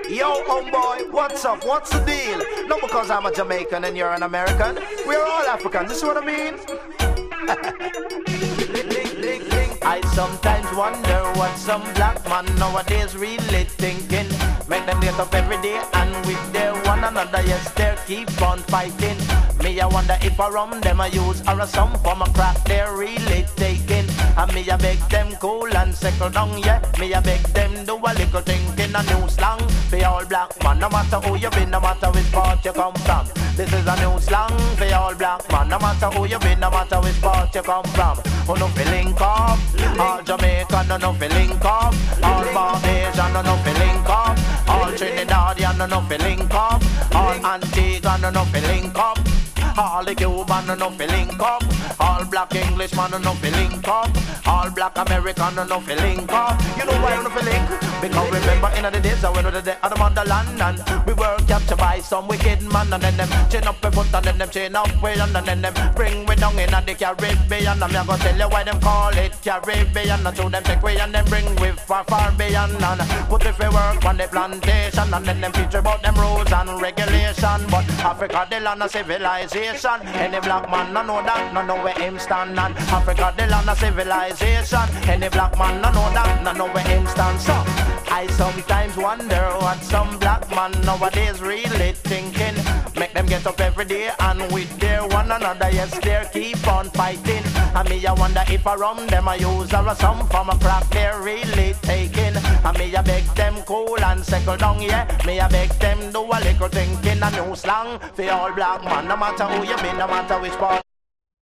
Yo, homeboy, what's up? What's the deal? Not because I'm a Jamaican and you're an American. We're all Africans, you see what I mean? I sometimes wonder what some black man nowadays really thinking. Make them get up every day and with their one another, yes, they keep on fighting. Me, I wonder if a rum them I use or a some form of crack they're really taking. And me, I beg them cool and settle down, yeah. Me, I beg them do a little thinking, a new slang for all black man. No matter who you been, no matter which part you come from. This is a new slang for all black man. No matter who you been, no matter which part you come from. Who no feeling up? All Jamaican no feeling up. All Barbadian no feeling up. All Trinidadian no feeling up. All Antiguan no feeling up. All the Cuban no feeling up. All black Englishman no feeling up. All black American no feeling up. You know why I no feeling? Because remember in the days when we were the other motherland and we were captured by some wicked man and then them chain up a foot and then them chain up way and then them bring we down in the Caribbean. And me gonna tell you why them call it Caribbean. And so them take way and then bring we far beyond and put if we work on the plantation and then them teach about them rules and regulation. But Africa the land of civilization. Any black man no know that, no know where him stand. And Africa the land of civilization. Any black man no know that, no know where him stand. So I sometimes wonder what some black man nowadays really thinking. Make them get up every day and with their one another, yes, they keep on fighting. And me, I wonder if a rum them I use or some form of crack they're really taking. And me, I beg them cool and settle down, yeah. Me, I beg them do a little thinking, a new slang for all black man. No matter who you been, no matter which part